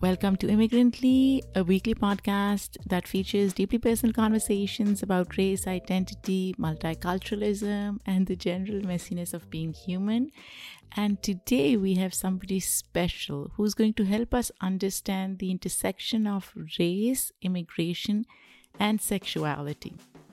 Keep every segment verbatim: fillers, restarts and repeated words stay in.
Welcome to Immigrantly, a weekly podcast that features deeply personal conversations about race, identity, multiculturalism, and the general messiness of being human. And today we have somebody special who's going to help us understand the intersection of race, immigration, and sexuality.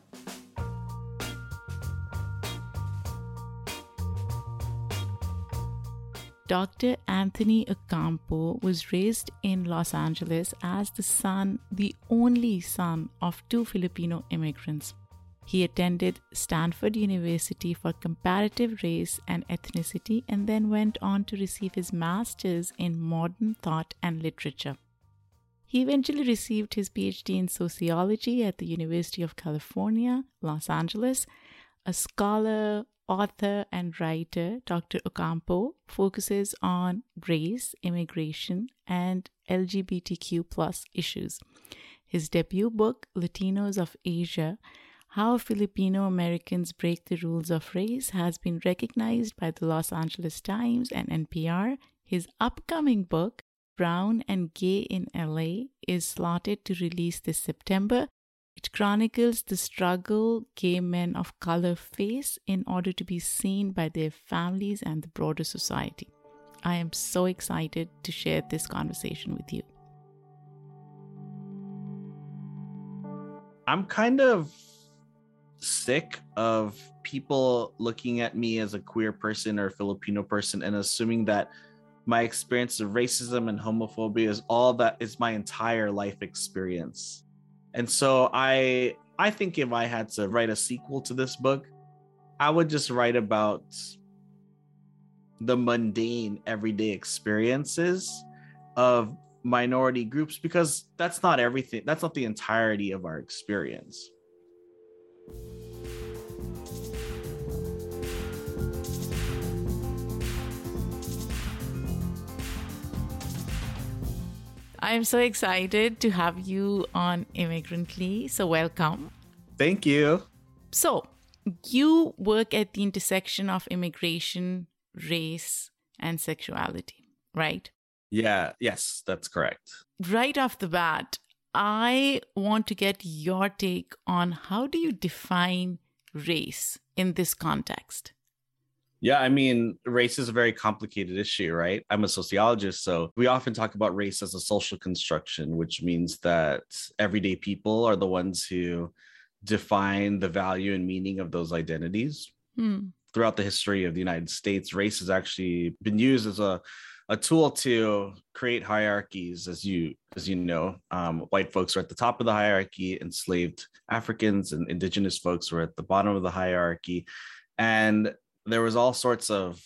Doctor Anthony Ocampo was raised in Los Angeles as the son, the only son of two Filipino immigrants. He attended Stanford University for comparative race and ethnicity and then went on to receive his master's in modern thought and literature. He eventually received his P H D in sociology at the University of California, Los Angeles. A scholar, author, and writer, Doctor Ocampo focuses on race, immigration, and L G B T Q plus issues. His debut book, Latinos of Asia, How Filipino Americans Break the Rules of Race, has been recognized by the Los Angeles Times and N P R. His upcoming book, Brown and Gay in L A, is slotted to release this September. It chronicles the struggle gay men of color face in order to be seen by their families and the broader society. I am so excited to share this conversation with you. I'm kind of sick of people looking at me as a queer person or a Filipino person and assuming that my experience of racism and homophobia is all that is my entire life experience. And so I I think if I had to write a sequel to this book, I would just write about the mundane everyday experiences of minority groups, because that's not everything. That's not the entirety of our experience. I'm so excited to have you on Immigrantly. So welcome. Thank you. So you work at the intersection of immigration, race, and sexuality, right? Yeah, yes, that's correct. Right off the bat, I want to get your take on how do you define race in this context? Yeah, I mean, race is a very complicated issue, right? I'm a sociologist, so we often talk about race as a social construction, which means that everyday people are the ones who define the value and meaning of those identities. Hmm. Throughout the history of the United States, race has actually been used as a, a tool to create hierarchies, as you as you know. Um, white folks are at the top of the hierarchy, enslaved Africans and indigenous folks were at the bottom of the hierarchy. And there was all sorts of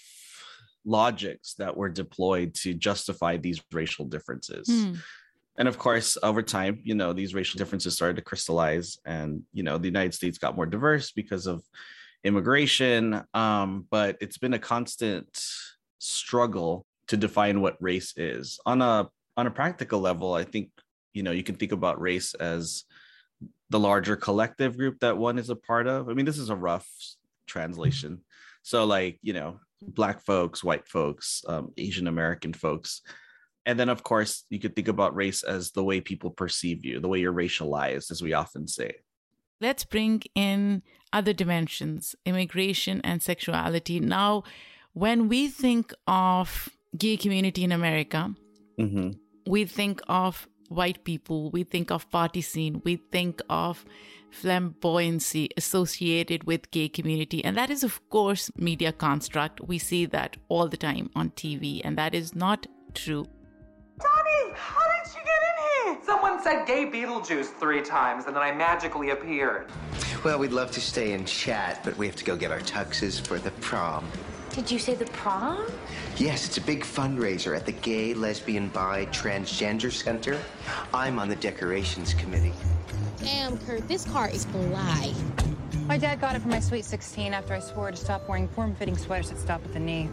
logics that were deployed to justify these racial differences. Mm. And of course, over time, you know, these racial differences started to crystallize and, you know, the United States got more diverse because of immigration. Um, but it's been a constant struggle to define what race is. On a, on a practical level, I think, you know, you can think about race as the larger collective group that one is a part of. I mean, this is a rough translation. So like, you know, Black folks, white folks, um, Asian American folks. And then, of course, you could think about race as the way people perceive you, the way you're racialized, as we often say. Let's bring in other dimensions, immigration and sexuality. Now, when we think of gay community in America, mm-hmm. we think of white people, we think of party scene, we think of flamboyancy associated with gay community. And that is, of course, media construct. We see that all the time on T V, and that is not true. Donnie, how did you get in here? Someone said gay Beetlejuice three times, and then I magically appeared. Well, we'd love to stay and chat, but we have to go get our tuxes for the prom. Did you say the prom? Yes, it's a big fundraiser at the Gay, Lesbian, Bi, Transgender Center. I'm on the decorations committee. Damn, Kurt, this car is fly. My dad got it for my sweet sixteen after I swore to stop wearing form-fitting sweaters that stop at the knee.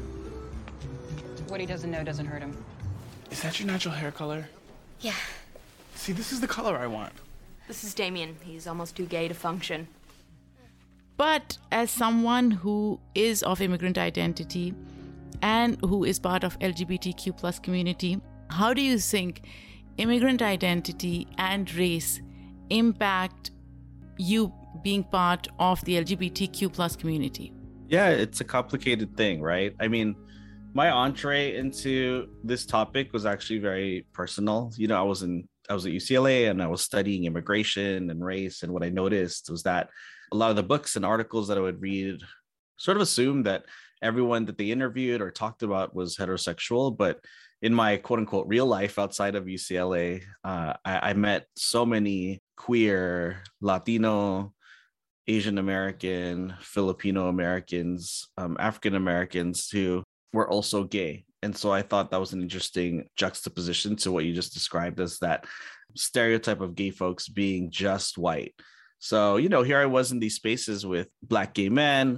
What he doesn't know doesn't hurt him. Is that your natural hair color? Yeah. See, this is the color I want. This is Damien. He's almost too gay to function. But as someone who is of immigrant identity and who is part of L G B T Q plus community, How do you think immigrant identity and race impact you being part of the L G B T Q plus community? Yeah, it's a complicated thing, right? I mean, my entree into this topic was actually very personal. You know, I was in I was at U C L A and I was studying immigration and race. And what I noticed was that a lot of the books and articles that I would read sort of assumed that everyone that they interviewed or talked about was heterosexual. But in my quote unquote real life outside of U C L A, uh, I, I met so many queer, Latino, Asian American, Filipino Americans, um, African Americans who were also gay. And so I thought that was an interesting juxtaposition to what you just described as that stereotype of gay folks being just white. So, you know, here I was in these spaces with Black gay men,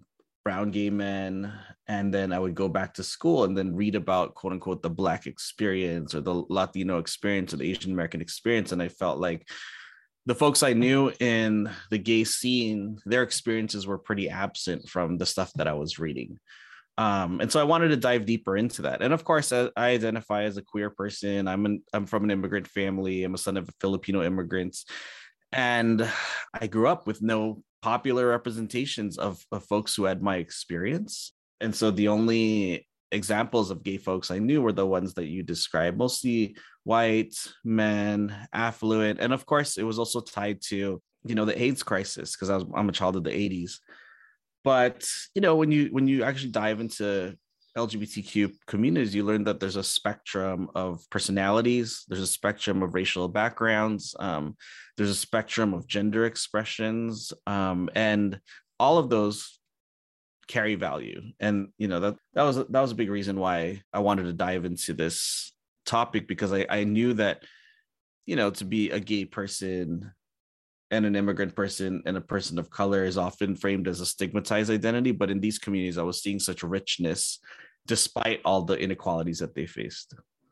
brown gay men, and then I would go back to school and then read about quote unquote the Black experience or the Latino experience or the Asian American experience. And I felt like the folks I knew in the gay scene, their experiences were pretty absent from the stuff that I was reading. Um, and so I wanted to dive deeper into that. And of course, I, I identify as a queer person. I'm an, I'm from an immigrant family. I'm a son of Filipino immigrants. And I grew up with no popular representations of, of folks who had my experience. And so the only examples of gay folks I knew were the ones that you described, mostly white men, affluent. And of course, it was also tied to, you know, the AIDS crisis, because I was I'm a child of the eighties. But, you know, when you when you actually dive into L G B T Q communities, you learn that there's a spectrum of personalities. There's a spectrum of racial backgrounds. Um, there's a spectrum of gender expressions. Um, and all of those carry value. And, you know, that, that was that was a big reason why I wanted to dive into this topic, because I, I knew that, you know, to be a gay person and an immigrant person and a person of color is often framed as a stigmatized identity. But in these communities, I was seeing such richness despite all the inequalities that they faced.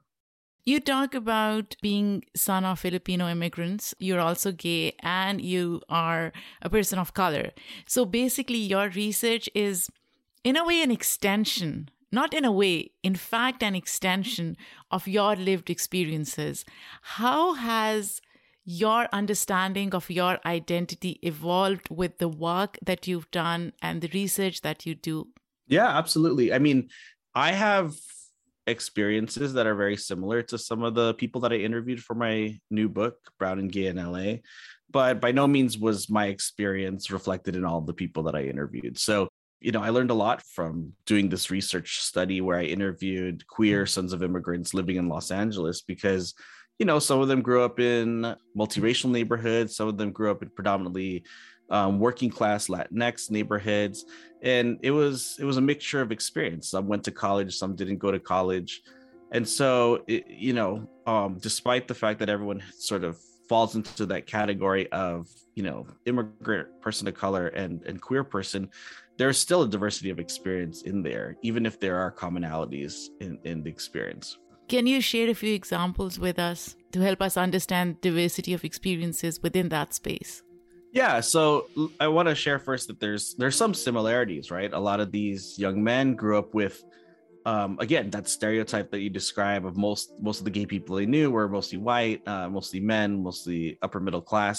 You talk about being son of Filipino immigrants. You're also gay and you are a person of color. So basically, your research is, in a way, an extension, not in a way, in fact, an extension of your lived experiences. How has your understanding of your identity evolved with the work that you've done and the research that you do? Yeah, absolutely. I mean, I have experiences that are very similar to some of the people that I interviewed for my new book, Brown and Gay in L A, but by no means was my experience reflected in all the people that I interviewed. So, you know, I learned a lot from doing this research study where I interviewed queer sons of immigrants living in Los Angeles, because you know, some of them grew up in multiracial neighborhoods. Some of them grew up in predominantly um, working class Latinx neighborhoods. And it was it was a mixture of experience. Some went to college, some didn't go to college. And so, it, you know, um, despite the fact that everyone sort of falls into that category of, you know, immigrant, person of color, and, and queer person, there's still a diversity of experience in there, even if there are commonalities in, in the experience. Can you share a few examples with us to help us understand diversity of experiences within that space? Yeah, so I want to share first that there's there's some similarities, right? A lot of these young men grew up with, um, again, that stereotype that you describe of most most of the gay people they knew were mostly white, uh, mostly men, mostly upper middle class.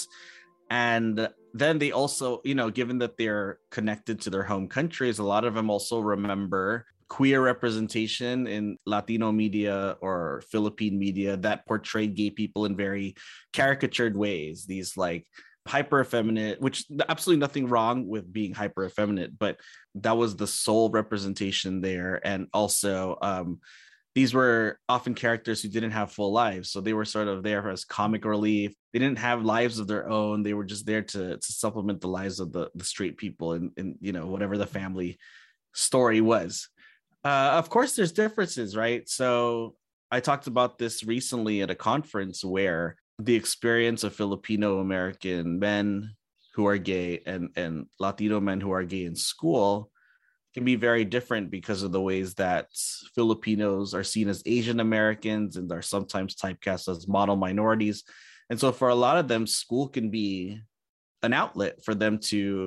And then they also, you know, given that they're connected to their home countries, a lot of them also remember queer representation in Latino media or Philippine media that portrayed gay people in very caricatured ways. These like hyper effeminate, which absolutely nothing wrong with being hyper effeminate, but that was the sole representation there. And also, um, these were often characters who didn't have full lives. So they were sort of there as comic relief. They didn't have lives of their own. They were just there to, to supplement the lives of the, the straight people and, and, you know, whatever the family story was. Uh, of course, there's differences, right? So I talked about this recently at a conference where the experience of Filipino American men who are gay and, and Latino men who are gay in school can be very different because of the ways that Filipinos are seen as Asian Americans and are sometimes typecast as model minorities. And so for a lot of them, school can be an outlet for them to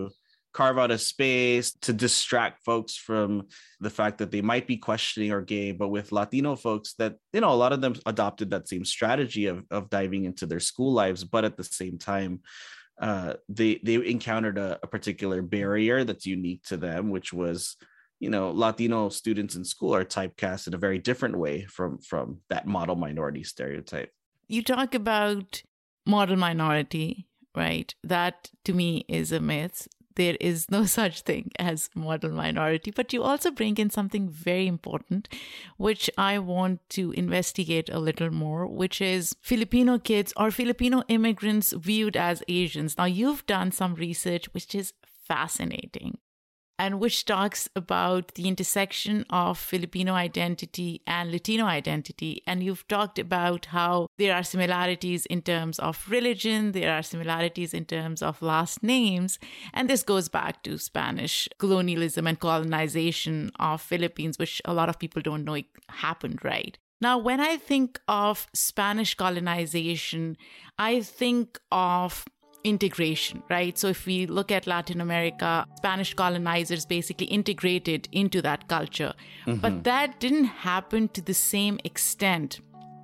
carve out a space to distract folks from the fact that they might be questioning or gay. But with Latino folks, that, you know, a lot of them adopted that same strategy of, of diving into their school lives. But at the same time, uh, they, they encountered a, a particular barrier that's unique to them, which was, you know, Latino students in school are typecast in a very different way from, from that model minority stereotype. You talk about model minority, right? That to me is a myth. There is no such thing as model minority, but you also bring in something very important, which I want to investigate a little more, which is Filipino kids or Filipino immigrants viewed as Asians. Now, you've done some research, which is fascinating, and which talks about the intersection of Filipino identity and Latino identity. And you've talked about how there are similarities in terms of religion, there are similarities in terms of last names. And this goes back to Spanish colonialism and colonization of Philippines, which a lot of people don't know it happened, right? Now, when I think of Spanish colonization, I think of integration, right? So if we look at Latin America, Spanish colonizers basically integrated into that culture. Mm-hmm. But that didn't happen to the same extent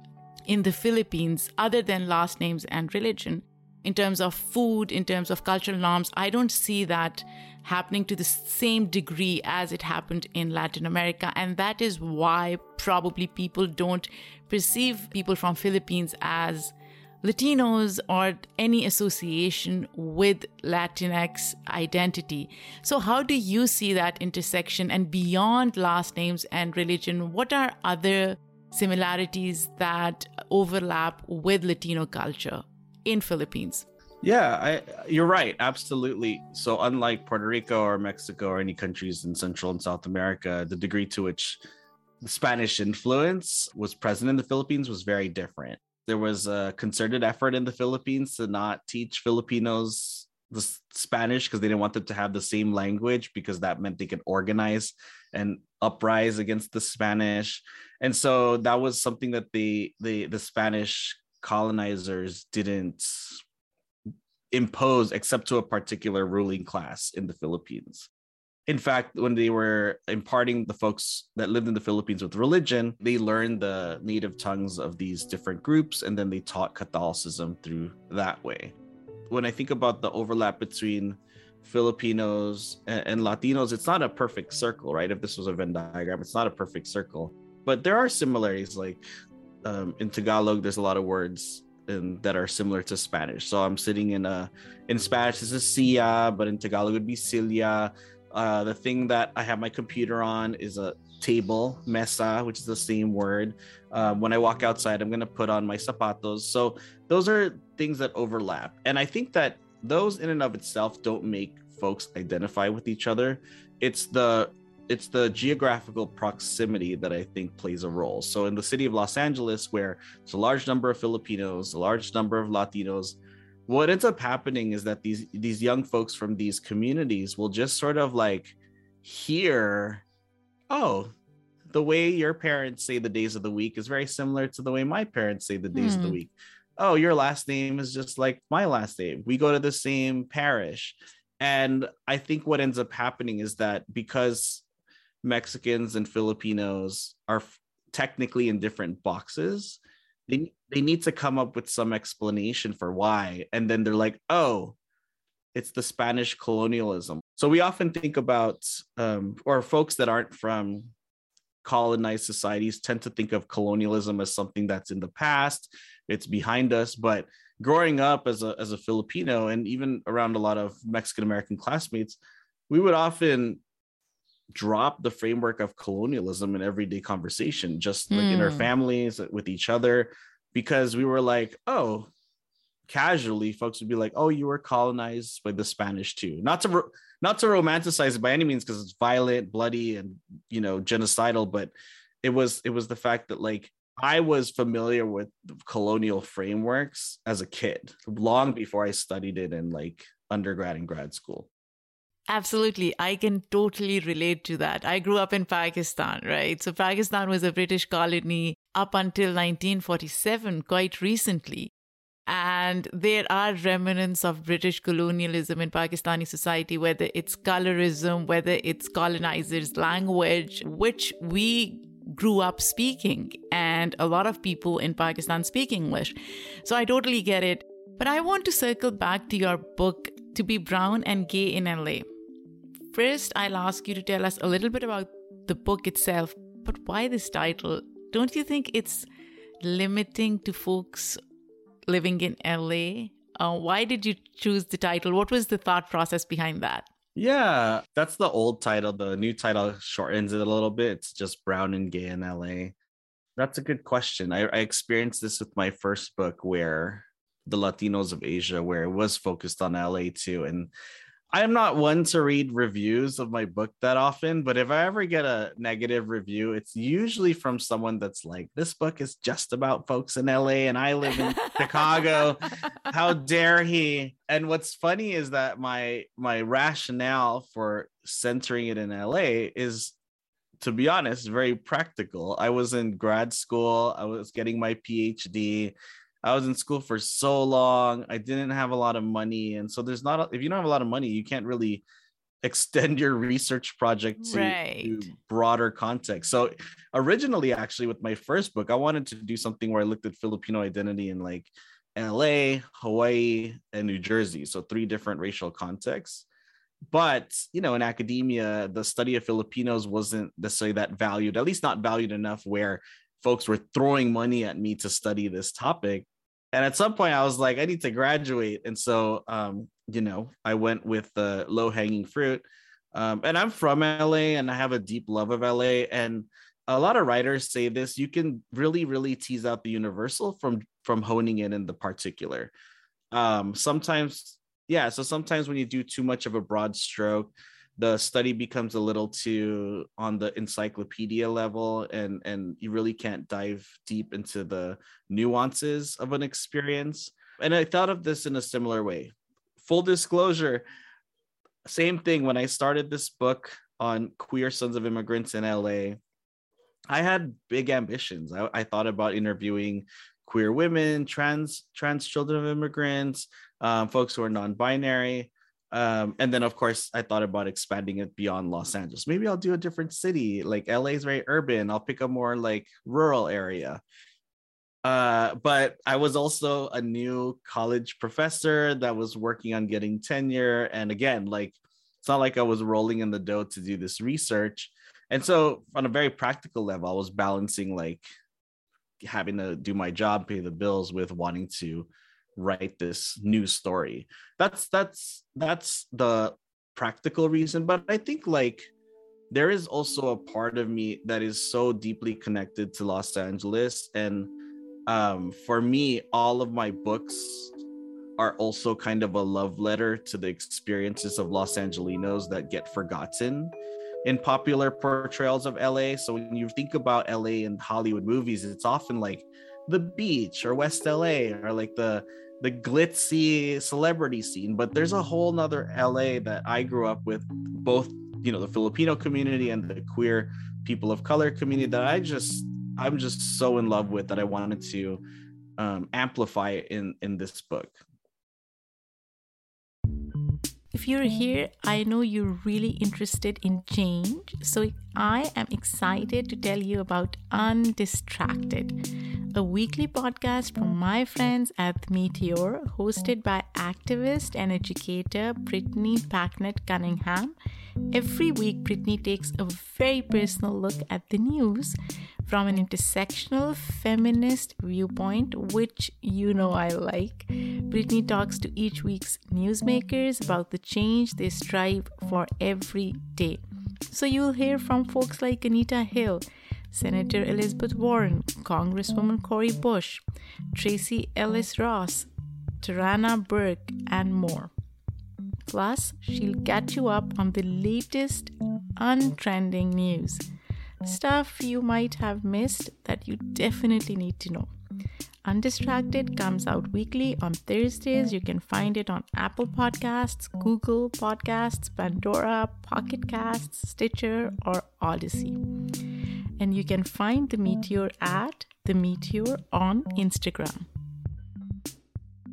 in the Philippines, other than last names and religion. In terms of food, in terms of cultural norms, I don't see that happening to the same degree as it happened in Latin America. And that is why probably people don't perceive people from Philippines as Latinos or any association with Latinx identity. So how do you see that intersection? And beyond last names and religion, what are other similarities that overlap with Latino culture in Philippines? Yeah, I, you're right. Absolutely. So unlike Puerto Rico or Mexico or any countries in Central and South America, the degree to which the Spanish influence was present in the Philippines was very different. There was a concerted effort in the Philippines to not teach Filipinos the Spanish because they didn't want them to have the same language, because that meant they could organize and uprise against the Spanish. And so that was something that the the, the Spanish colonizers didn't impose except to a particular ruling class in the Philippines. In fact, when they were imparting the folks that lived in the Philippines with religion, they learned the native tongues of these different groups, and then they taught Catholicism through that way. When I think about the overlap between Filipinos and, and Latinos, it's not a perfect circle, right? If this was a Venn diagram, it's not a perfect circle. But there are similarities. Like um, in Tagalog, there's a lot of words in, that are similar to Spanish. So I'm sitting in a, in Spanish, this is silla, but in Tagalog it would be silla. Uh, the thing that I have my computer on is a table, mesa, which is the same word. Uh, when I walk outside, I'm going to put on my zapatos. So those are things that overlap. And I think that those in and of itself don't make folks identify with each other. It's the it's the geographical proximity that I think plays a role. So in the city of Los Angeles, where there's a large number of Filipinos, a large number of Latinos, what ends up happening is that these these young folks from these communities will just sort of like hear, oh, the way your parents say the days of the week is very similar to the way my parents say the days hmm. of the week. Oh, your last name is just like my last name. We go to the same parish. And I think what ends up happening is that because Mexicans and Filipinos are f- technically in different boxes, They, they need to come up with some explanation for why. And then they're like, oh, it's the Spanish colonialism. So we often think about, um, or folks that aren't from colonized societies tend to think of colonialism as something that's in the past. It's behind us. But growing up as a, as a Filipino, and even around a lot of Mexican-American classmates, we would often drop the framework of colonialism in everyday conversation, just like mm. in our families, with each other, because we were like, oh, casually folks would be like, oh, you were colonized by the Spanish too. Not to ro- not to romanticize it by any means, because it's violent, bloody, and, you know, genocidal, but it was it was the fact that, like, I was familiar with colonial frameworks as a kid, long before I studied it in like undergrad and grad school. Absolutely. I can totally relate to that. I grew up in Pakistan, right? So Pakistan was a British colony up until nineteen forty-seven, quite recently. And there are remnants of British colonialism in Pakistani society, whether it's colorism, whether it's colonizers' language, which we grew up speaking. And a lot of people in Pakistan speak English. So I totally get it. But I want to circle back to your book, To Be Brown and Gay in L A. First, I'll ask you to tell us a little bit about the book itself. But why this title? Don't you think it's limiting to folks living in L A? Uh, why did you choose the title? What was the thought process behind that? Yeah, that's the old title. The new title shortens it a little bit. It's just Brown and Gay in L A. That's a good question. I, I experienced this with my first book, where the Latinos of Asia, where it was focused on L A too. And I'm not one to read reviews of my book that often, but if I ever get a negative review, it's usually from someone that's like, this book is just about folks in L A and I live in Chicago. How dare he? And what's funny is that my my rationale for centering it in L A is, to be honest, very practical. I was in grad school. I was getting my P H D. I was in school for so long. I didn't have a lot of money. And so there's not, a, if you don't have a lot of money, you can't really extend your research project to, right. to broader context. So originally, actually, with my first book, I wanted to do something where I looked at Filipino identity in like L A, Hawaii, and New Jersey. So three different racial contexts. But, you know, in academia, the study of Filipinos wasn't necessarily that valued, at least not valued enough where folks were throwing money at me to study this topic. And at some point I was like, I need to graduate. And so, um, you know, I went with the low hanging fruit. Um, and I'm from L A and I have a deep love of L A. And a lot of writers say this, you can really, really tease out the universal from, from honing in in the particular. Um, sometimes, yeah. So sometimes when you do too much of a broad stroke, the study becomes a little too on the encyclopedia level, and, and you really can't dive deep into the nuances of an experience. And I thought of this in a similar way. Full disclosure, same thing. When I started this book on queer sons of immigrants in L A, I had big ambitions. I, I thought about interviewing queer women, trans, trans children of immigrants, um, folks who are non-binary. Um, and then, of course, I thought about expanding it beyond Los Angeles. Maybe I'll do a different city. Like L A is very urban. I'll pick a more like rural area. Uh, but I was also a new college professor that was working on getting tenure. And again, like, it's not like I was rolling in the dough to do this research. And so on a very practical level, I was balancing like having to do my job, pay the bills with wanting to write this new story. That's that's that's the practical reason. But I think like there is also a part of me that is so deeply connected to Los Angeles. And um, for me, all of my books are also kind of a love letter to the experiences of Los Angelinos that get forgotten in popular portrayals of L A. So when you think about L A in Hollywood movies, it's often like the beach or West L A or like the the glitzy celebrity scene. But there's a whole nother L A that I grew up with, both, you know, the Filipino community and the queer people of color community, that I just, I'm just so in love with, that I wanted to um, amplify in, in this book. If you're here, I know you're really interested in change. So I am excited to tell you about Undistracted, a weekly podcast from my friends at Meteor, hosted by activist and educator Brittany Packnett Cunningham. Every week, Brittany takes a very personal look at the news from an intersectional feminist viewpoint, which you know I like. Brittany talks to each week's newsmakers about the change they strive for every day. So you'll hear from folks like Anita Hill, Senator Elizabeth Warren, Congresswoman Cori Bush, Tracy Ellis Ross, Tarana Burke, and more. Plus, she'll catch you up on the latest untrending news. Stuff you might have missed that you definitely need to know. Undistracted comes out weekly on Thursdays. You can find it on Apple Podcasts, Google Podcasts, Pandora, Pocket Casts, Stitcher, or Odyssey. And you can find The Meteor at The Meteor on Instagram.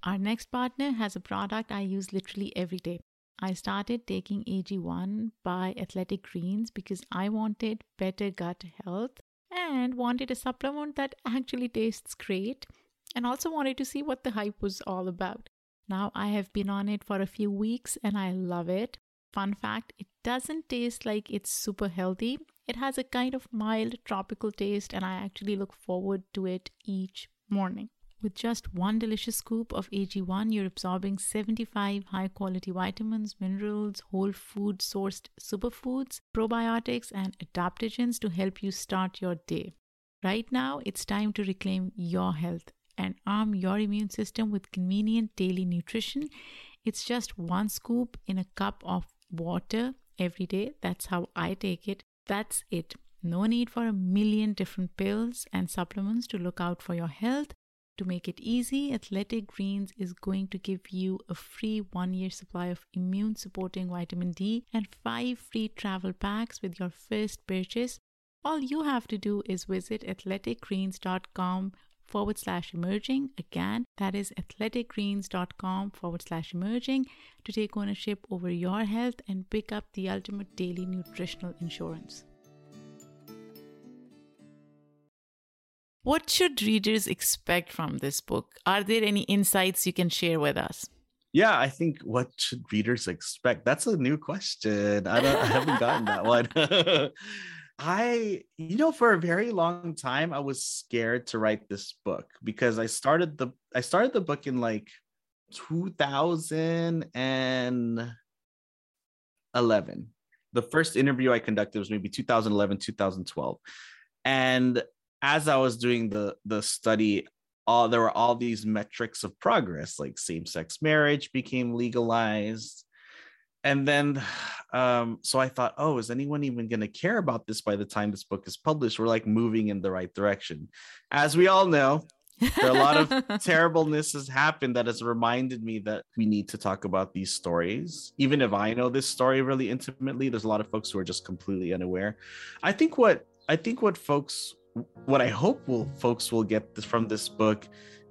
Our next partner has a product I use literally every day. I started taking A G one by Athletic Greens because I wanted better gut health and wanted a supplement that actually tastes great, and also wanted to see what the hype was all about. Now I have been on it for a few weeks and I love it. Fun fact, it doesn't taste like it's super healthy. It has a kind of mild tropical taste and I actually look forward to it each morning. With just one delicious scoop of A G one, you're absorbing seventy-five high-quality vitamins, minerals, whole food sourced superfoods, probiotics, and adaptogens to help you start your day. Right now, it's time to reclaim your health and arm your immune system with convenient daily nutrition. It's just one scoop in a cup of water every day. That's how I take it. That's it. No need for a million different pills and supplements to look out for your health. To make it easy, Athletic Greens is going to give you a free one-year supply of immune-supporting vitamin D and five free travel packs with your first purchase. All you have to do is visit athleticgreens.com forward slash emerging. Again, that is athleticgreens.com forward slash emerging to take ownership over your health and pick up the ultimate daily nutritional insurance. What should readers expect from this book? Are there any insights you can share with us? Yeah, I think what should readers expect? That's a new question. I don't I haven't gotten that one. I, you know, for a very long time, I was scared to write this book because I started the I started the book in like two thousand eleven. The first interview I conducted was maybe two thousand eleven, two thousand twelve. And as I was doing the, the study, all there were all these metrics of progress, like same-sex marriage became legalized. And then, um, so I thought, oh, is anyone even going to care about this by the time this book is published? We're like moving in the right direction. As we all know, there are a lot of terribleness has happened that has reminded me that we need to talk about these stories. Even if I know this story really intimately, there's a lot of folks who are just completely unaware. I think what I think what folks, what I hope will folks will get this, from this book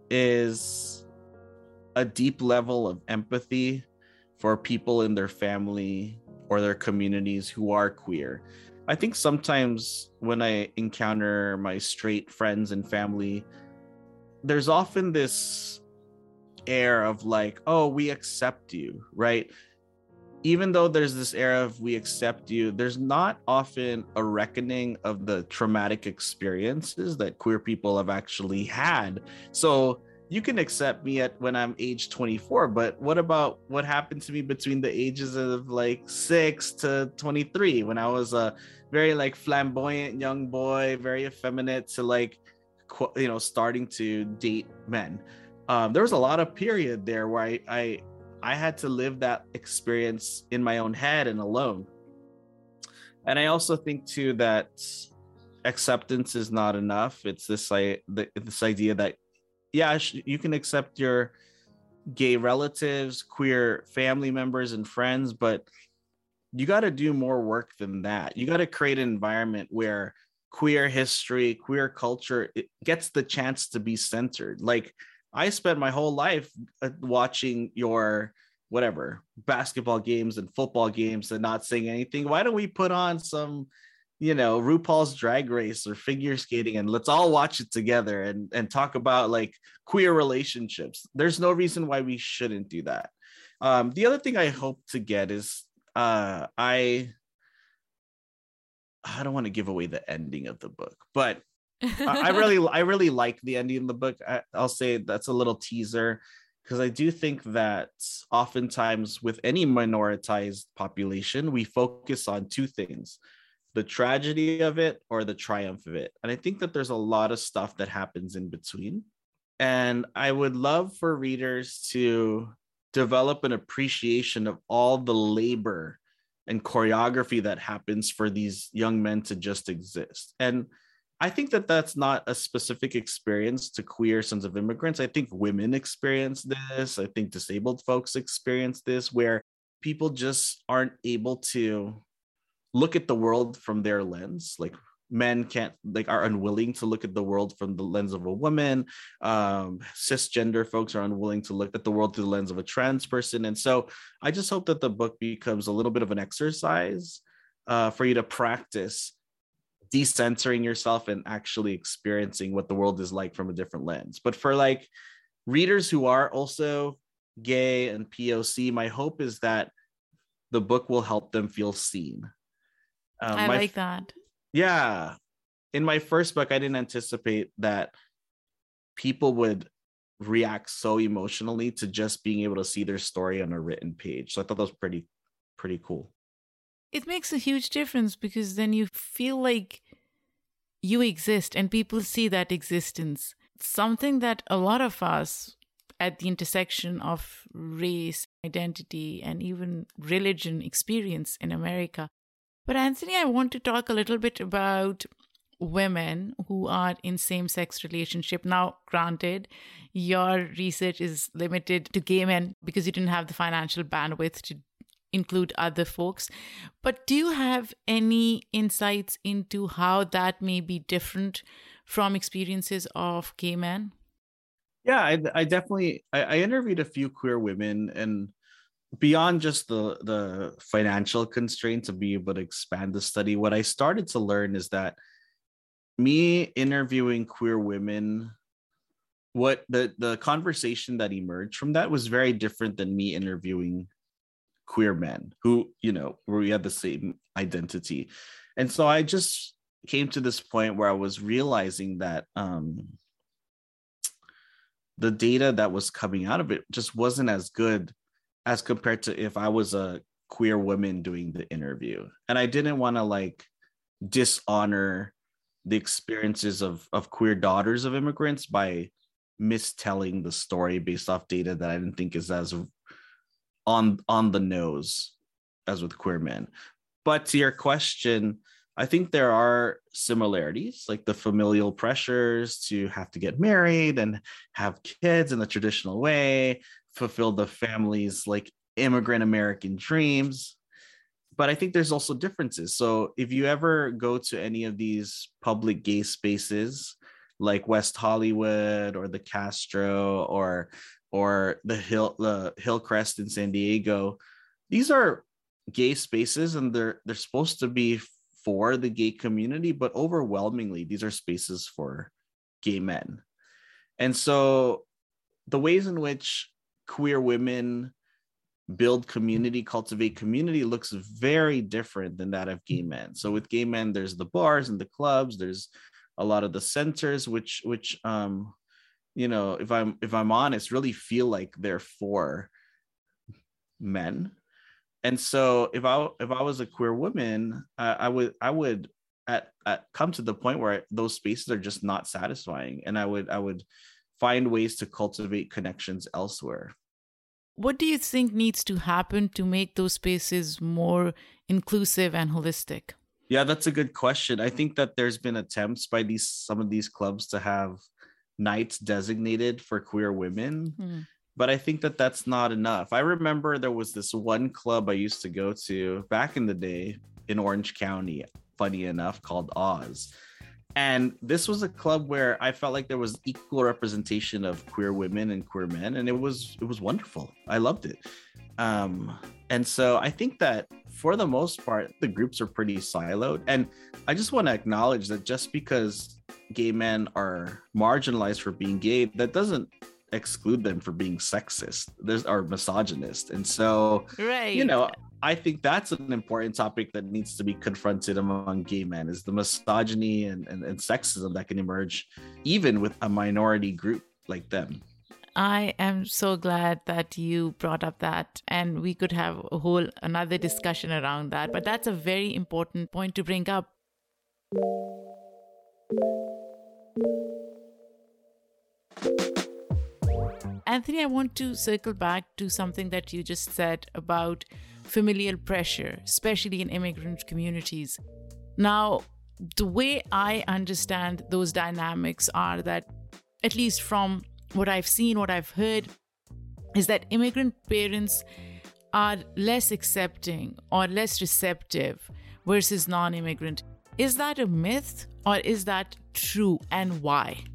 is a deep level of empathy for people in their family or their communities who are queer. I think sometimes when I encounter my straight friends and family, there's often this air of like, oh, we accept you, right? Even though there's this air of we accept you, there's not often a reckoning of the traumatic experiences that queer people have actually had. So you can accept me at when I'm age twenty-four, but what about what happened to me between the ages of like six to twenty-three, when I was a very like flamboyant young boy, very effeminate, to like, you know, starting to date men. Um, there was a lot of period there where I, I I had to live that experience in my own head and alone. And I also think too that acceptance is not enough. It's this like this idea that yeah, you can accept your gay relatives, queer family members and friends, but you got to do more work than that. You got to create an environment where queer history, queer culture, it gets the chance to be centered. Like, I spent my whole life watching your whatever basketball games and football games and not saying anything. Why don't we put on some, you know, RuPaul's Drag Race or figure skating and let's all watch it together and, and talk about like queer relationships. There's no reason why we shouldn't do that. Um, the other thing I hope to get is uh, I, I don't want to give away the ending of the book, but I really, I really like the ending of the book. I, I'll say that's a little teaser because I do think that oftentimes with any minoritized population, we focus on two things: the tragedy of it or the triumph of it. And I think that there's a lot of stuff that happens in between. And I would love for readers to develop an appreciation of all the labor and choreography that happens for these young men to just exist. And I think that that's not a specific experience to queer sons of immigrants. I think women experience this. I think disabled folks experience this, where people just aren't able to look at the world from their lens. Like, men can't like are unwilling to look at the world from the lens of a woman. Um, cisgender folks are unwilling to look at the world through the lens of a trans person. And so I just hope that the book becomes a little bit of an exercise uh, for you to practice decentering yourself and actually experiencing what the world is like from a different lens. But for like readers who are also gay and P O C, my hope is that the book will help them feel seen. Um, I my, like that. Yeah. In my first book, I didn't anticipate that people would react so emotionally to just being able to see their story on a written page. So I thought that was pretty, pretty cool. It makes a huge difference because then you feel like you exist and people see that existence. Something that a lot of us at the intersection of race, identity, and even religion experience in America. But Anthony, I want to talk a little bit about women who are in same-sex relationship. Now, granted, your research is limited to gay men because you didn't have the financial bandwidth to include other folks. But do you have any insights into how that may be different from experiences of gay men? Yeah, I, I definitely, I, I interviewed a few queer women, and beyond just the, the financial constraint to be able to expand the study, what I started to learn is that me interviewing queer women, what the, the conversation that emerged from that was very different than me interviewing queer men who, you know, where we had the same identity. And so I just came to this point where I was realizing that um, the data that was coming out of it just wasn't as good as compared to if I was a queer woman doing the interview. And I didn't want to like dishonor the experiences of, of queer daughters of immigrants by mistelling the story based off data that I didn't think is as on on the nose as with queer men. But to your question, I think there are similarities, like the familial pressures to have to get married and have kids in the traditional way, fulfill the family's like immigrant American dreams. But I think there's also differences. So if you ever go to any of these public gay spaces like West Hollywood or the Castro or or the Hill the Hillcrest in San Diego, these are gay spaces and they're they're supposed to be for the gay community, but overwhelmingly these are spaces for gay men. And so the ways in which queer women build community, cultivate community looks very different than that of gay men. So with gay men, there's the bars and the clubs, there's a lot of the centers, which which um you know, if I'm if I'm honest, really feel like they're for men. And so if I if I was a queer woman, uh, I would I would at, at come to the point where those spaces are just not satisfying, and I would I would find ways to cultivate connections elsewhere. What do you think needs to happen to make those spaces more inclusive and holistic? Yeah, that's a good question. I think that there's been attempts by these some of these clubs to have nights designated for queer women, mm. but I think that that's not enough. I remember there was this one club I used to go to back in the day in Orange County, funny enough, called Oz. And this was a club where I felt like there was equal representation of queer women and queer men, and it was it was wonderful. I loved it. Um, and so I think that for the most part, the groups are pretty siloed. And I just want to acknowledge that just because gay men are marginalized for being gay, that doesn't exclude them for being sexist. There's are misogynist. And so, right. you know, I think that's an important topic that needs to be confronted among gay men, is the misogyny and, and, and sexism that can emerge even with a minority group like them. I am so glad that you brought up that, and we could have a whole another discussion around that. But that's a very important point to bring up. Anthony, I want to circle back to something that you just said about familial pressure, especially in immigrant communities. Now, the way I understand those dynamics are that, at least from what I've seen, what I've heard, is that immigrant parents are less accepting or less receptive versus non-immigrant. Is that a myth or is that true, and why?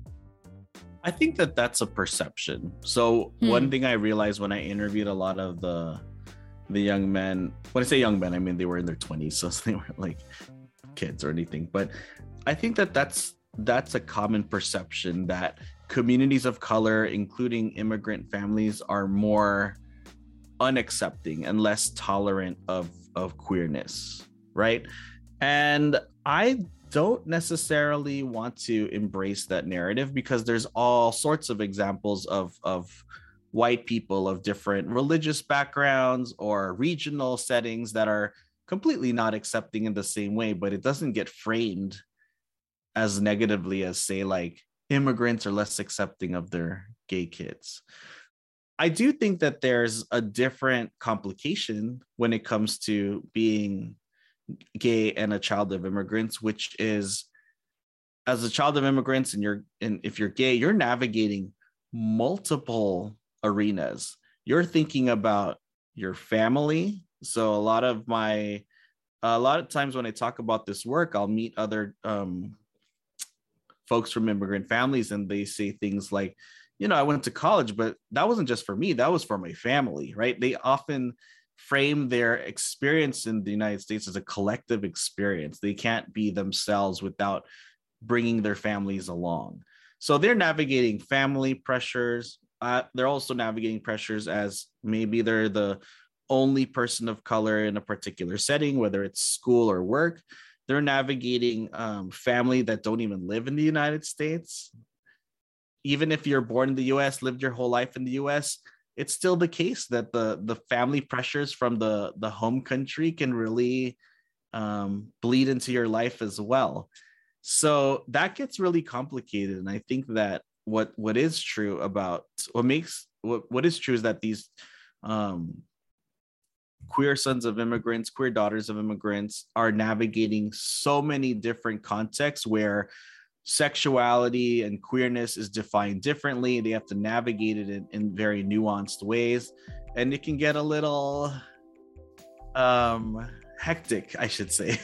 I think that that's a perception. So Hmm. one thing I realized when I interviewed a lot of the the young men, when I say young men, I mean they were in their twenties, so they weren't like kids or anything. But I think that that's that's a common perception that communities of color, including immigrant families, are more unaccepting and less tolerant of of queerness, right? And I don't necessarily want to embrace that narrative, because there's all sorts of examples of of white people of different religious backgrounds or regional settings that are completely not accepting in the same way, but it doesn't get framed as negatively as, say, like immigrants are less accepting of their gay kids. I do think that there's a different complication when it comes to being gay and a child of immigrants, which is, as a child of immigrants, and you're and if you're gay, you're navigating multiple arenas. You're thinking about your family. So a lot of my a lot of times when I talk about this work, I'll meet other um, folks from immigrant families, and they say things like, you know, I went to college, but that wasn't just for me, that was for my family, right? They often frame their experience in the United States as a collective experience. They can't be themselves without bringing their families along. So they're navigating family pressures. Uh, they're also navigating pressures as maybe they're the only person of color in a particular setting, whether it's school or work. They're navigating um, family that don't even live in the United States. Even if you're born in the U S, lived your whole life in the U S, it's still the case that the, the family pressures from the, the home country can really um, bleed into your life as well. So that gets really complicated. And I think that what, what is true about what makes what, what is true is that these um, queer sons of immigrants, queer daughters of immigrants are navigating so many different contexts where sexuality and queerness is defined differently. They have to navigate it in, in very nuanced ways. And it can get a little um, hectic, I should say.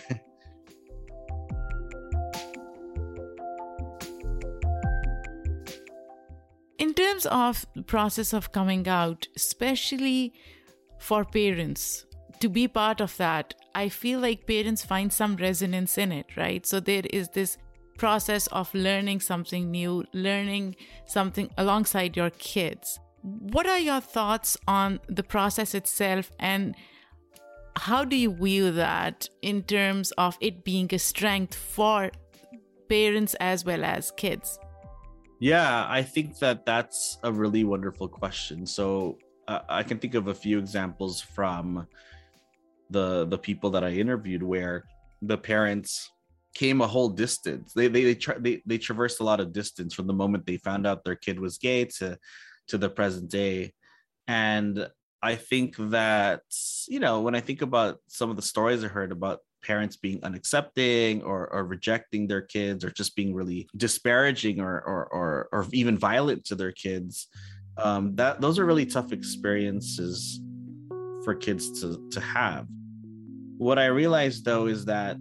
In terms of the process of coming out, especially for parents, to be part of that, I feel like parents find some resonance in it, right? So there is this process of learning something new, learning something alongside your kids. What are your thoughts on the process itself, and how do you view that in terms of it being a strength for parents as well as kids? Yeah, I think that that's a really wonderful question. So uh, I can think of a few examples from the the people that I interviewed where the parents came a whole distance. They they they, tra- they they traversed a lot of distance from the moment they found out their kid was gay to to the present day. And I think that, you know, when I think about some of the stories I heard about parents being unaccepting or, or rejecting their kids, or just being really disparaging or or or, or even violent to their kids, um, that those are really tough experiences for kids to to have. What I realized though is that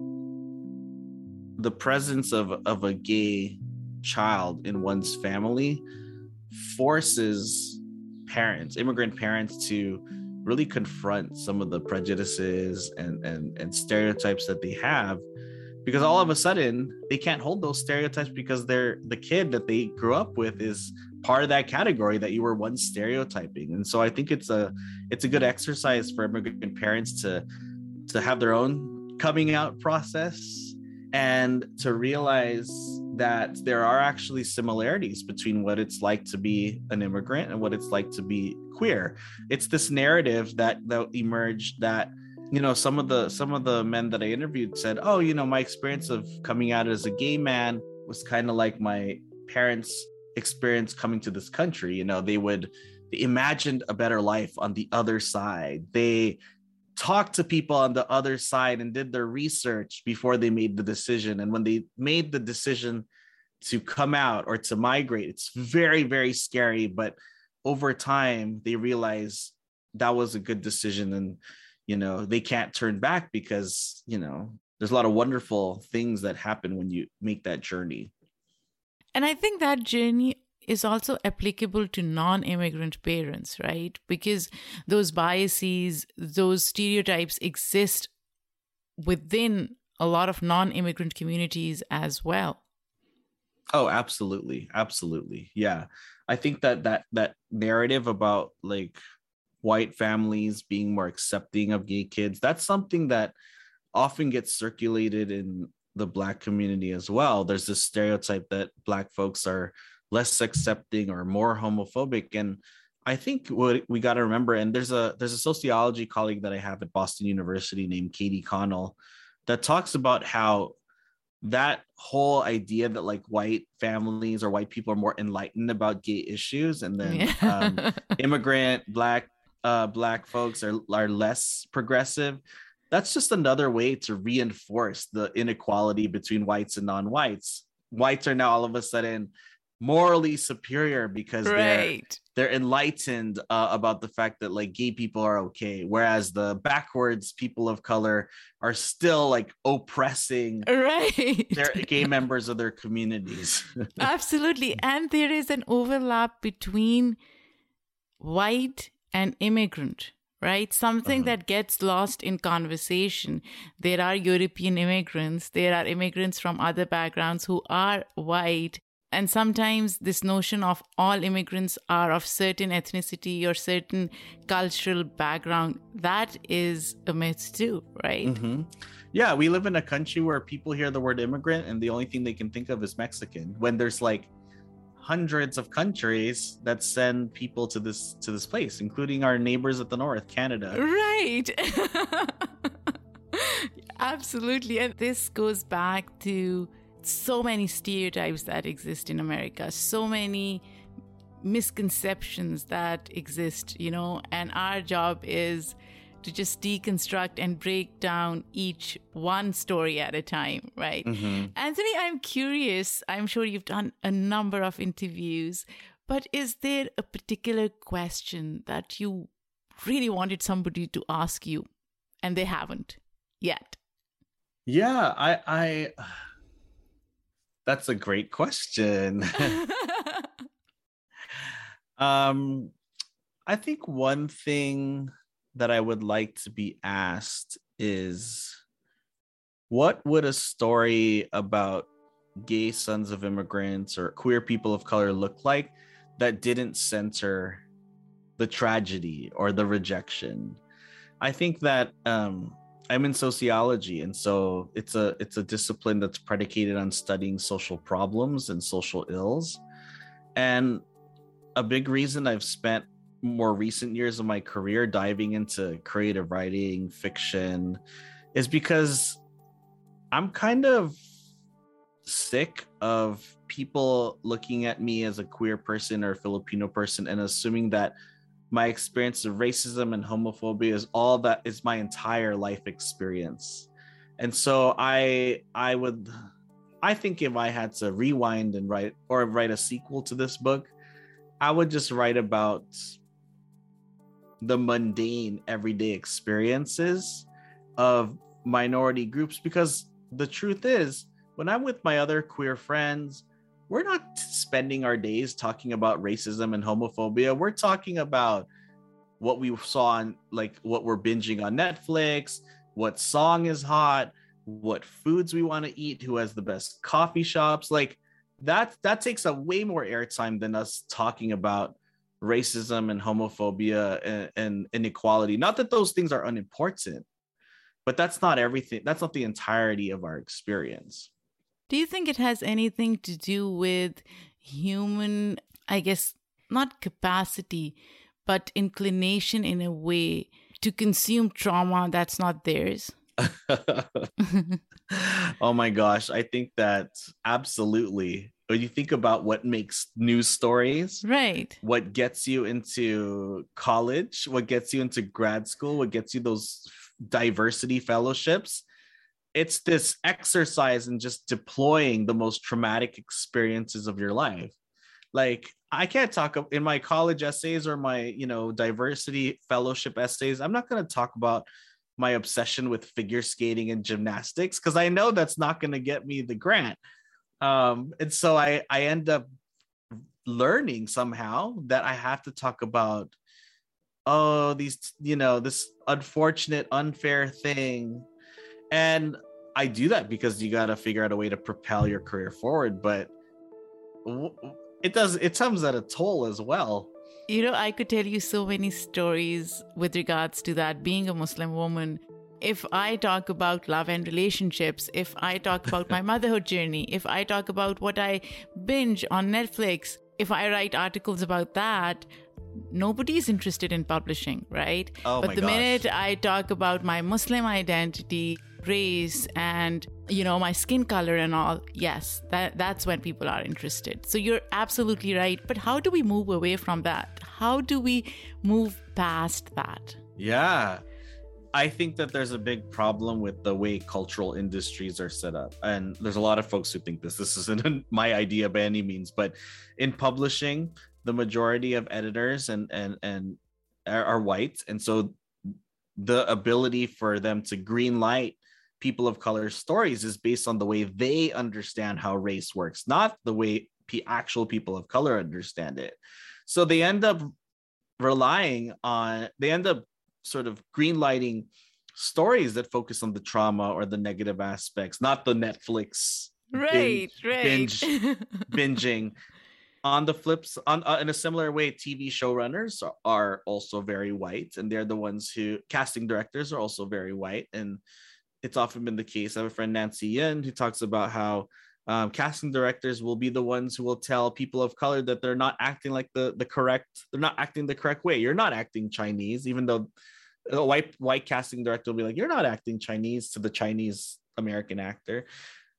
the presence of, of a gay child in one's family forces parents, immigrant parents, to really confront some of the prejudices and, and, and stereotypes that they have, because all of a sudden they can't hold those stereotypes because they're the kid that they grew up with is part of that category that you were once stereotyping. And so I think it's a it's a good exercise for immigrant parents to to have their own coming out process and to realize that there are actually similarities between what it's like to be an immigrant and what it's like to be queer. It's this narrative that that emerged that, you know, some of the some of the men that I interviewed said, oh, you know, my experience of coming out as a gay man was kind of like my parents' experience coming to this country. You know, they would they imagined a better life on the other side. They talked to people on the other side and did their research before they made the decision. And when they made the decision to come out or to migrate, it's very, very scary. But over time, they realize that was a good decision. And, you know, they can't turn back because, you know, there's a lot of wonderful things that happen when you make that journey. And I think that journey is also applicable to non-immigrant parents, right? Because those biases, those stereotypes exist within a lot of non-immigrant communities as well. Oh, absolutely. Absolutely. Yeah. I think that that that narrative about like white families being more accepting of gay kids, that's something that often gets circulated in the Black community as well. There's this stereotype that Black folks are less accepting or more homophobic. And I think what we got to remember, and there's a there's a sociology colleague that I have at Boston University named Katie Connell that talks about how that whole idea that like white families or white people are more enlightened about gay issues, and then Yeah. um, immigrant black uh, black folks are are less progressive. That's just another way to reinforce the inequality between whites and non-whites. Whites are now all of a sudden morally superior because Right. they're they're enlightened uh, about the fact that like gay people are okay, whereas the backwards people of color are still like oppressing Right. their gay members of their communities. Absolutely. And there is an overlap between white and immigrant, right? Something Uh-huh. that gets lost in conversation. There are European immigrants, there are immigrants from other backgrounds who are white. And sometimes this notion of all immigrants are of certain ethnicity or certain cultural background, that is a myth too, right? Mhm. Yeah, we live in a country where people hear the word immigrant and the only thing they can think of is Mexican, when there's like hundreds of countries that send people to this to this place, including our neighbors at the north, Canada. Right. Absolutely. And this goes back to so many stereotypes that exist in America, so many misconceptions that exist, you know, and our job is to just deconstruct and break down each one story at a time, right? Mhm. Anthony, I'm curious. I'm sure you've done a number of interviews, but is there a particular question that you really wanted somebody to ask you and they haven't yet? Yeah, I I that's a great question. um I think one thing that I would like to be asked is, what would a story about gay sons of immigrants or queer people of color look like that didn't center the tragedy or the rejection? I think that um, I'm in sociology, and so it's a it's a discipline that's predicated on studying social problems and social ills. And a big reason I've spent more recent years of my career diving into creative writing, fiction, is because I'm kind of sick of people looking at me as a queer person or Filipino person and assuming that my experience of racism and homophobia is all that is my entire life experience. And so I I would I think if I had to rewind and write or write a sequel to this book, I would just write about the mundane everyday experiences of minority groups, because the truth is, when I'm with my other queer friends, we're not spending our days talking about racism and homophobia. We're talking about what we saw on, like, what we're binging on Netflix, what song is hot, what foods we want to eat, who has the best coffee shops. Like that, that takes a way more airtime than us talking about racism and homophobia and, and inequality. Not that those things are unimportant, but that's not everything. That's not the entirety of our experience. Do you think it has anything to do with human, I guess, not capacity, but inclination in a way to consume trauma that's not theirs? Oh my gosh, I think that absolutely. When you think about what makes news stories, right, what gets you into college, what gets you into grad school, what gets you those diversity fellowships, it's this exercise in just deploying the most traumatic experiences of your life. Like, I can't talk in my college essays or my, you know, diversity fellowship essays. I'm not going to talk about my obsession with figure skating and gymnastics, because I know that's not going to get me the grant. Um, and so I, I end up learning somehow that I have to talk about, oh, these, you know, this unfortunate, unfair thing. And I do that because you got to figure out a way to propel your career forward. But it does, it comes at a toll as well. You know, I could tell you so many stories with regards to that, being a Muslim woman. If I talk about love and relationships, if I talk about my motherhood journey, if I talk about what I binge on Netflix, if I write articles about that, nobody's interested in publishing, right? Oh but my the gosh. minute I talk about my Muslim identity, race, and, you know, my skin color and all, yes, that that's when people are interested. So you're absolutely right. But how do we move away from that? How do we move past that? Yeah. I think that there's a big problem with the way cultural industries are set up. And there's a lot of folks who think this. This isn't my idea by any means, but in publishing, the majority of editors and and and are, are white. And so the ability for them to green light people of color stories is based on the way they understand how race works, not the way p- actual people of color understand it. So they end up relying on, they end up sort of green lighting stories that focus on the trauma or the negative aspects, not the Netflix Right, binge, right. binge binging. On the flips, on uh, in a similar way, T V showrunners are, are also very white, and they're the ones who, casting directors are also very white, and it's often been the case. I have a friend, Nancy Yin, who talks about how um, casting directors will be the ones who will tell people of color that they're not acting like the the correct, they're not acting the correct way. You're not acting Chinese, even though a white white casting director will be like, you're not acting Chinese to the Chinese American actor.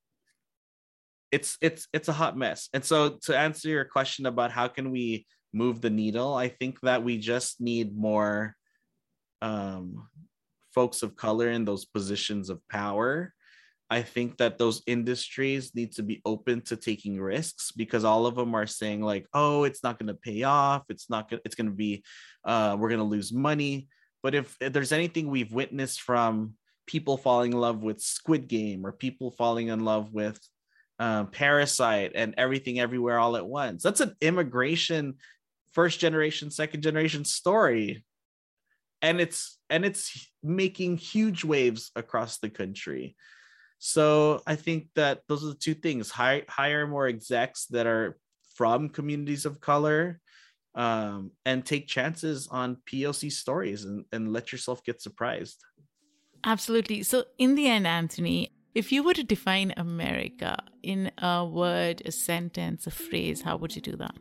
It's it's it's a hot mess. And so to answer your question about how can we move the needle, I think that we just need more um, folks of color in those positions of power. I think that those industries need to be open to taking risks, because all of them are saying like, oh, it's not going to pay off. It's not going. It's going to be. Uh, we're going to lose money. But if, if there's anything we've witnessed from people falling in love with Squid Game, or people falling in love with Um, Parasite and Everything Everywhere All at Once, that's an immigration first generation, second generation story, and it's and it's making huge waves across the country. So I think that those are the two things: hire hire more execs that are from communities of color, um, and take chances on P O C stories, and, and let yourself get surprised. Absolutely. So in the end, Anthony, if you were to define America in a word, a sentence, a phrase, how would you do that?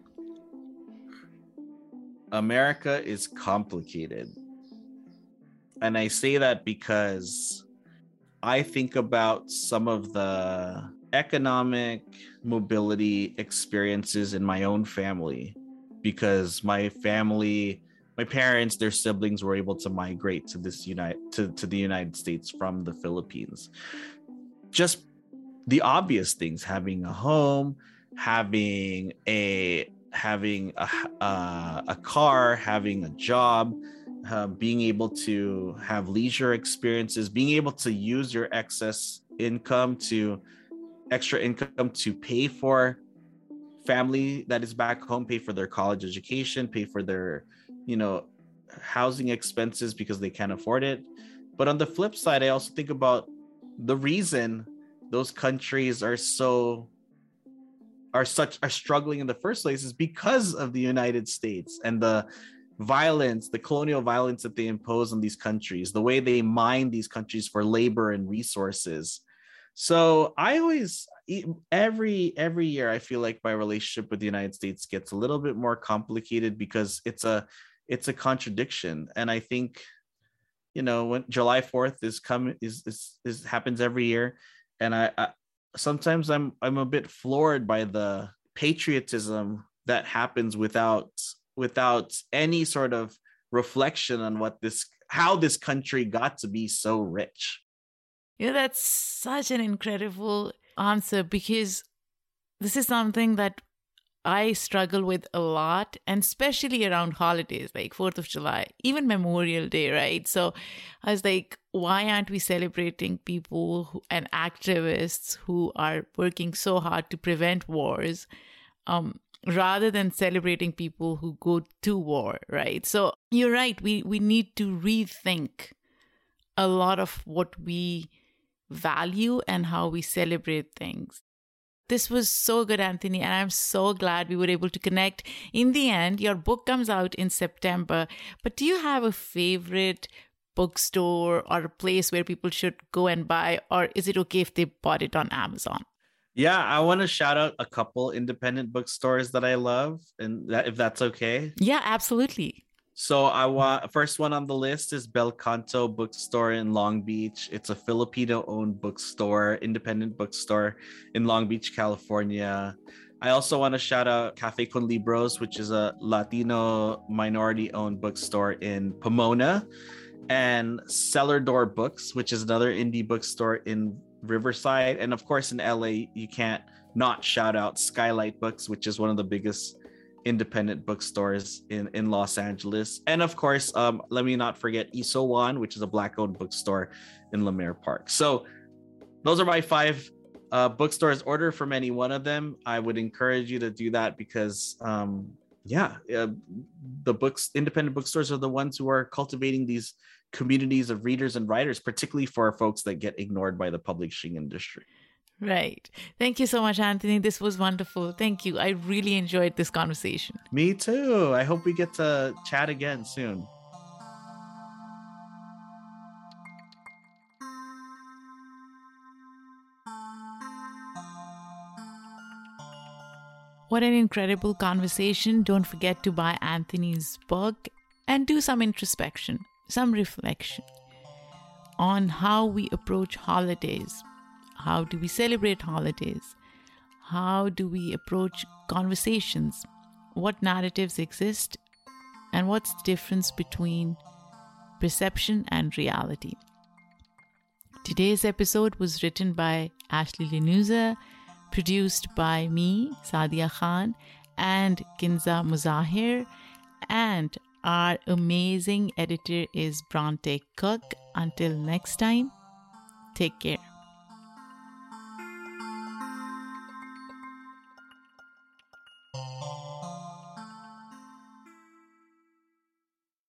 America is complicated. And I say that because I think about some of the economic mobility experiences in my own family, because my family, my parents, their siblings were able to migrate to this United to, to the United States from the Philippines. Just the obvious things: having a home, having a having a uh, a car, having a job, uh, being able to have leisure experiences, being able to use your excess income to extra income to pay for family that is back home, pay for their college education, pay for their, you know, housing expenses because they can't afford it. But on the flip side, I also think about the reason those countries are so are such are struggling in the first place is because of the United States and the violence, the colonial violence that they impose on these countries, the way they mine these countries for labor and resources. So I always, every every year, I feel like my relationship with the United States gets a little bit more complicated, because it's a it's a contradiction. And I think, you know, when July fourth is coming, is, is is happens every year, and I, I sometimes I'm I'm a bit floored by the patriotism that happens without without any sort of reflection on what this how this country got to be so rich. Yeah, that's such an incredible answer, because this is something that I struggle with a lot, and especially around holidays like fourth of July, even Memorial Day, right? So I was like, why aren't we celebrating people who, and activists who are working so hard to prevent wars, um, rather than celebrating people who go to war, right? So you're right. We, we need to rethink a lot of what we value and how we celebrate things. This was so good, Anthony, and I'm so glad we were able to connect. In the end, your book comes out in September, but do you have a favorite bookstore or a place where people should go and buy, or is it okay if they bought it on Amazon? Yeah, I want to shout out a couple independent bookstores that I love, and that, if that's okay. Yeah, absolutely. So I want first one on the list is Bel Canto Bookstore in Long Beach. It's a Filipino-owned bookstore, independent bookstore in Long Beach, California. I also want to shout out Cafe Con Libros, which is a Latino minority-owned bookstore in Pomona, and Cellar Door Books, which is another indie bookstore in Riverside. And of course, in L A, you can't not shout out Skylight Books, which is one of the biggest independent bookstores in, in Los Angeles. And of course, um, let me not forget Isowan, which is a Black-owned bookstore in Lemare Park. So those are my five uh, bookstores. Order from any one of them. I would encourage you to do that because, um, yeah, uh, the books, independent bookstores are the ones who are cultivating these communities of readers and writers, particularly for folks that get ignored by the publishing industry. Right. Thank you so much, Anthony. This was wonderful. Thank you. I really enjoyed this conversation. Me too. I hope we get to chat again soon. What an incredible conversation. Don't forget to buy Anthony's book and do some introspection, some reflection on how we approach holidays. How do we celebrate holidays? How do we approach conversations? What narratives exist? And what's the difference between perception and reality? Today's episode was written by Ashley Lenuza, produced by me, Sadia Khan, and Kinza Muzahir, and our amazing editor is Bronte Cook. Until next time, take care.